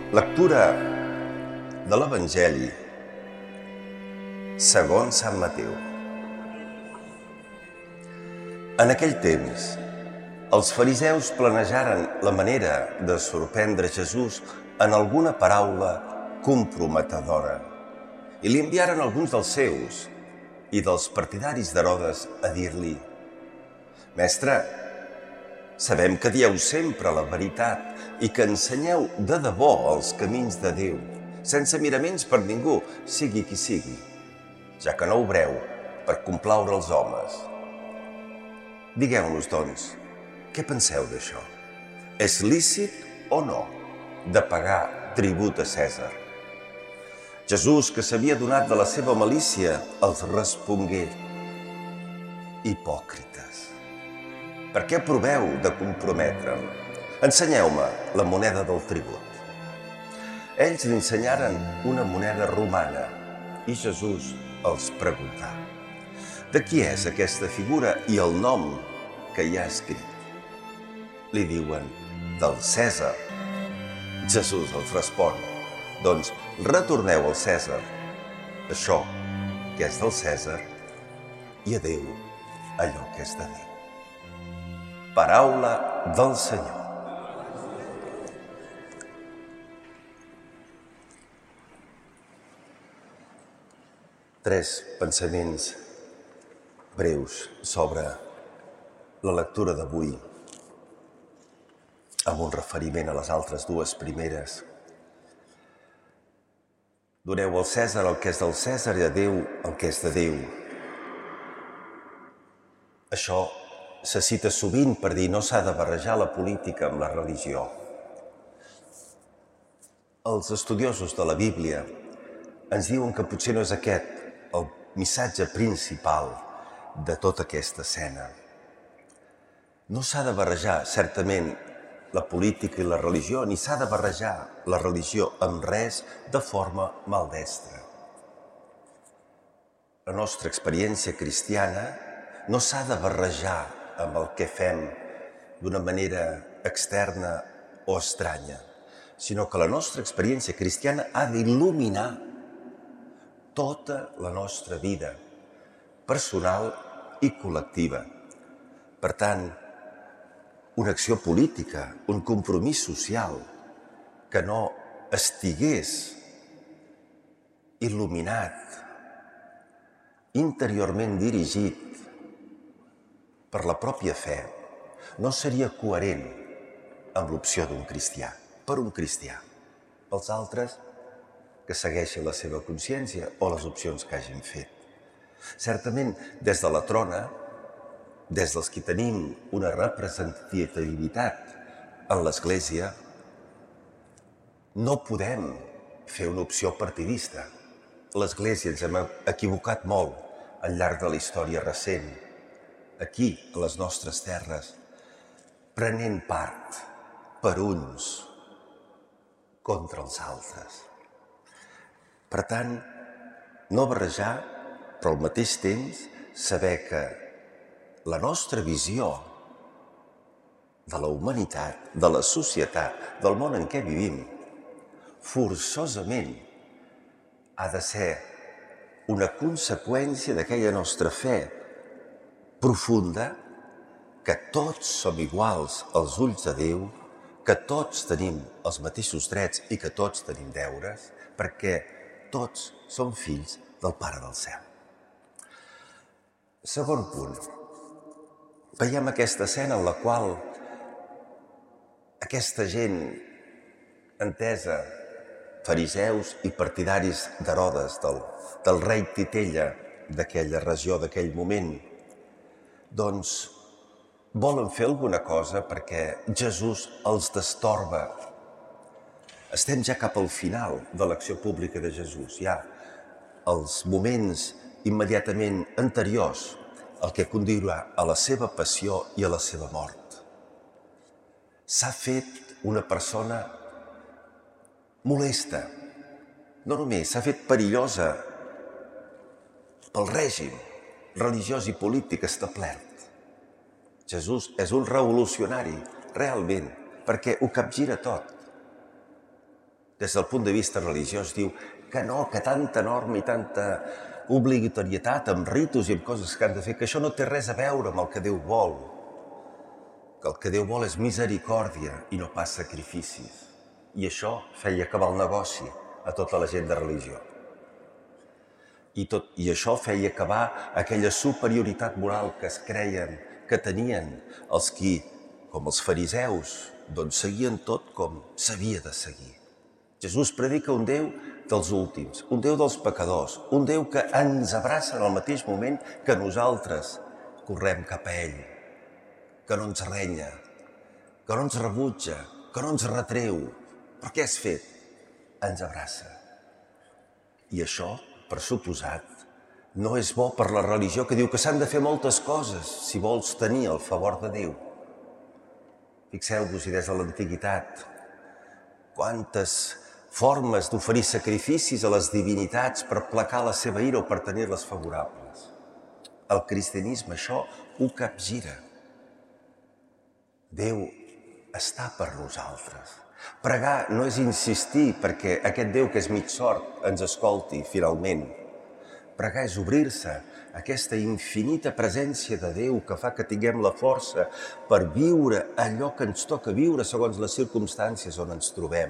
Lectura de l'Evangeli segons Sant Mateu. En aquell temps, els fariseus planejaren la manera de sorprendre Jesús en alguna paraula comprometedora i li enviaren alguns dels seus i dels partidaris d'Herodes a dir-li: «Mestre, sabem que dieu sempre la veritat i que ensenyeu de debò els camins de Déu, sense miraments per ningú, sigui qui sigui, ja que no obreu per complaure els homes. Digueu-nos, doncs, què penseu d'això? És lícit o no de pagar tribut a Cèsar?» Jesús, que s'havia donat de la seva malícia, els respongué: «Hipòcrites, per què proveu de comprometre'm? Ensenyeu-me la moneda del tribut». Ells li ensenyaren una moneda romana i Jesús els preguntà: «De qui és aquesta figura i el nom que hi ha escrit?» Li diuen: «Del Cèsar». Jesús els respon: «Doncs retorneu al Cèsar això que és del Cèsar i a Déu allò que és de Déu». Paraula del Senyor. Tres pensaments breus sobre la lectura d'avui, amb un referiment a les altres dues primeres. Doneu al Cèsar el que és del Cèsar i a Déu el que és de Déu. Això se cita sovint per dir no s'ha de barrejar la política amb la religió. Els estudiosos de la Bíblia ens diuen que potser no és aquest el missatge principal de tota aquesta escena. No s'ha de barrejar, certament, la política i la religió, ni s'ha de barrejar la religió amb res de forma maldestra. La nostra experiència cristiana no s'ha de barrejar amb el que fem d'una manera externa o estranya, sinó que la nostra experiència cristiana ha d'il·luminar tota la nostra vida personal i col·lectiva. Per tant, una acció política, un compromís social que no estigués il·luminat, interiorment dirigit per la pròpia fe, no seria coherent amb l'opció d'un cristià, per un cristià. Els altres que segueixin la seva consciència o les opcions que hagin fet. Certament, des de la trona, des dels que tenim una representativitat en l'Església, no podem fer una opció partidista. L'Església ens hem equivocat molt al llarg de la història recent, aquí, a les nostres terres, prenent part per uns contra els altres. Per tant, no barrejar, però al mateix temps saber que la nostra visió de la humanitat, de la societat, del món en què vivim, forçosament ha de ser una conseqüència d'aquella nostra fe profunda, que tots som iguals als ulls de Déu, que tots tenim els mateixos drets i que tots tenim deures, perquè tots som fills del Pare del Cel. Segon punt. Veiem aquesta escena en la qual aquesta gent entesa, fariseus i partidaris d'Herodes, del rei Titella d'aquella regió, d'aquell moment, doncs volen fer alguna cosa perquè Jesús els destorba. Estem ja cap al final de l'acció pública de Jesús, ja els moments immediatament anteriors el que conduirà a la seva passió i a la seva mort. S'ha fet una persona molesta, no només, s'ha fet perillosa pel règim religiós i polític establert. Jesús és un revolucionari, realment, perquè ho capgira tot. des del punt de vista religiós, diu que no, que tanta norma i tanta obligatorietat amb ritus i amb coses que han de fer, que això no té res a veure amb el que Déu vol. Que el que Déu vol és misericòrdia i no pas sacrificis. I això feia acabar el negoci a tota la gent de religió. I això feia acabar aquella superioritat moral que es creien que tenien els qui, com els fariseus, doncs seguien tot com s'havia de seguir. Jesús predica un Déu dels últims, un Déu dels pecadors, un Déu que ens abraça en el mateix moment que nosaltres correm cap a ell, que no ens renya, que no ens rebutja, que no ens retreu. Però què has fet? Ens abraça. I això, per suposat, no és bo per la religió que diu que s'han de fer moltes coses si vols tenir el favor de Déu. Fixeu-vos-hi des de l'antiguitat quantes formes d'oferir sacrificis a les divinitats per placar la seva ira o per tenir-les favorables. El cristianisme això ho capgira. Déu està per nosaltres. Pregar no és insistir perquè aquest Déu que és mig sord ens escolti finalment. Pregar és obrir-se a aquesta infinita presència de Déu que fa que tinguem la força per viure allò que ens toca viure segons les circumstàncies on ens trobem.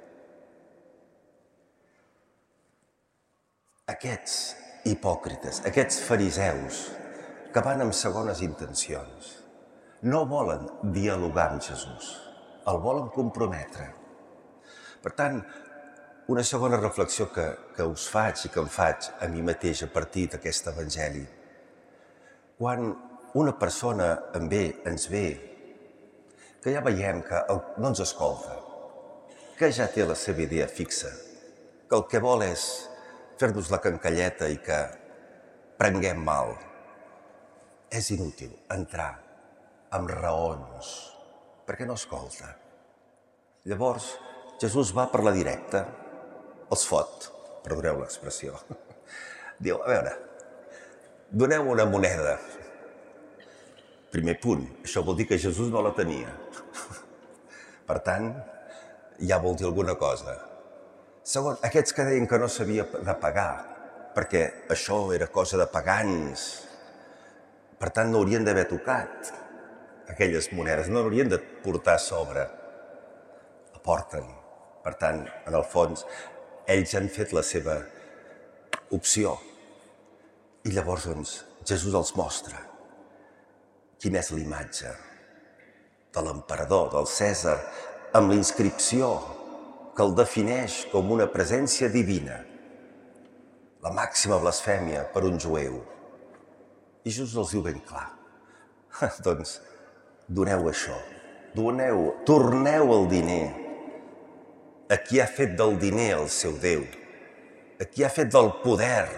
Aquests hipòcrites, aquests fariseus que van amb segones intencions, no volen dialogar amb Jesús, el volen comprometre. Per tant, una segona reflexió que us faig i que em faig a mi mateix a partir d'aquest evangeli. Quan una persona ens ve, que ja veiem que no ens escolta, que ja té la seva idea fixa, que el que vol és fer-nos la cancalleta i que prenguem mal, és inútil entrar amb raons, perquè no escolta. Llavors, Jesús va per la directa, els fot, perdoneu l'expressió. Diu, a veure, doneu una moneda. Primer punt, això vol dir que Jesús no la tenia. Per tant, ja vol dir alguna cosa. Segon, aquests que deien que no s'havia de pagar, perquè això era cosa de pagans, per tant no haurien d'haver tocat aquelles monedes, no haurien de portar a sobre. Aporten. Per tant, en el fons, ells han fet la seva opció. I llavors, doncs, Jesús els mostra quina és l'imatge de l'emperador, del Cèsar, amb la inscripció que el defineix com una presència divina, la màxima blasfèmia per un jueu. I Jesús els diu ben clar, doncs doneu això, torneu el diner a qui ha fet del diner el seu Déu, a qui ha fet del poder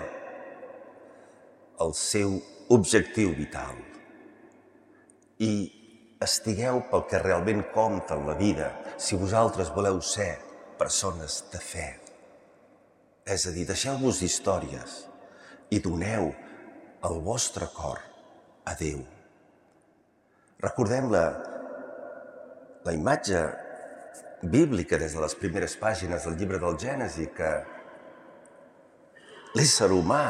el seu objectiu vital. I estigueu pel que realment compta en la vida, si vosaltres voleu ser persones de fe. És a dir, deixeu-vos d'històries i doneu el vostre cor a Déu. Recordem la imatge bíblica des de les primeres pàgines del llibre del Gènesi, que l'ésser humà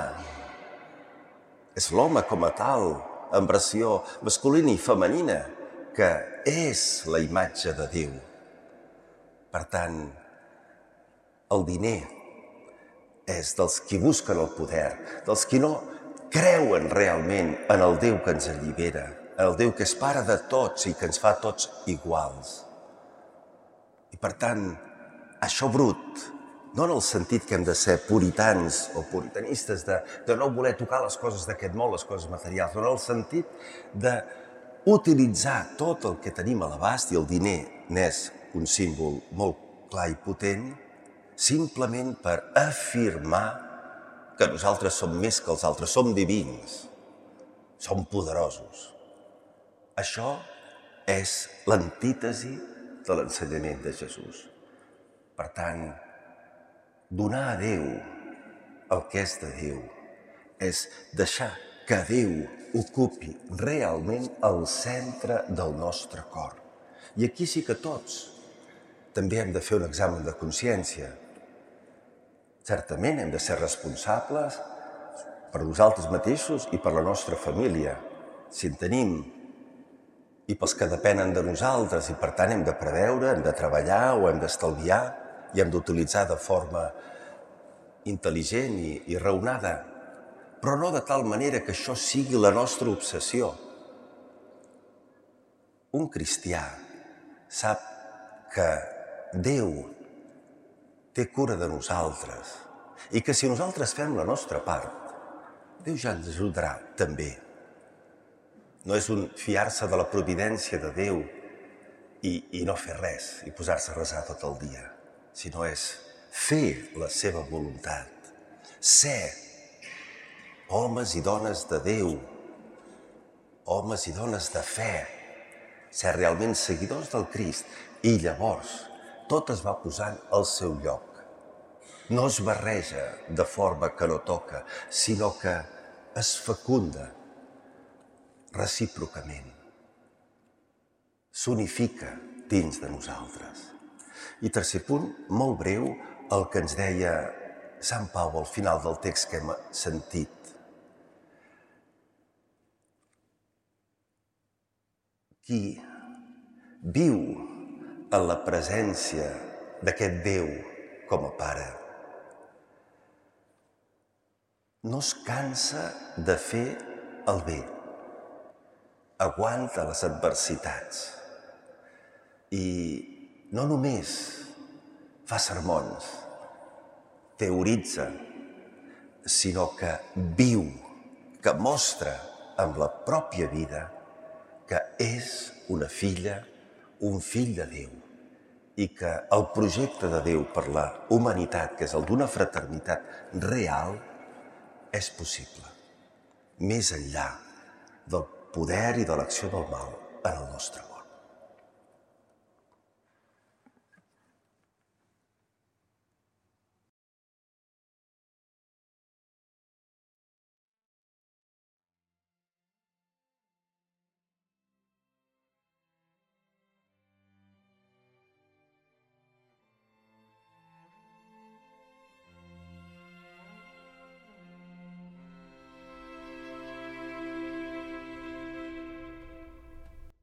és l'home com a tal, en versió masculina i femenina, que és la imatge de Déu. Per tant, el diner és dels qui busquen el poder, dels qui no creuen realment en el Déu que ens allibera, en el Déu que és pare de tots i que ens fa tots iguals. I per tant, això brut, no en el sentit que hem de ser puritans o puritanistes, de no voler tocar les coses d'aquest món, les coses materials, no en el sentit d'utilitzar tot el que tenim a l'abast, i el diner n'és un símbol molt clar i potent, simplement per afirmar que nosaltres som més que els altres, som divins, som poderosos. Això és l'antítesi de l'ensenyament de Jesús. Per tant, donar a Déu el que és de Déu és deixar que Déu ocupi realment el centre del nostre cor. I aquí sí que tots també hem de fer un examen de consciència. Certament hem de ser responsables per nosaltres mateixos i per la nostra família, si en tenim, i pels que depenen de nosaltres, i per tant hem de preveure, hem de treballar o hem d'estalviar i hem d'utilitzar de forma intel·ligent i raonada, però no de tal manera que això sigui la nostra obsessió. Un cristià sap que Déu té cura de nosaltres i que si nosaltres fem la nostra part, Déu ja ens ajudarà també. No és un fiar-se de la providència de Déu i no fer res i posar-se a resar tot el dia, sinó és fer la seva voluntat, ser homes i dones de Déu, homes i dones de fe, ser realment seguidors del Crist, i llavors tot es va posant al seu lloc. No es barreja de forma que no toca, sinó que es fecunda recíprocament. S'unifica dins de nosaltres. I tercer punt, molt breu, el que ens deia Sant Pau al final del text que hem sentit. Qui viu en la presència d'aquest Déu com a Pare no es cansa de fer el bé, aguanta les adversitats i no només fa sermons, teoritza, sinó que viu, que mostra amb la pròpia vida que és una filla, un fill de Déu, i que el projecte de Déu per la humanitat, que és el d'una fraternitat real, és possible, més enllà del poder i de l'acció del mal en el nostre món.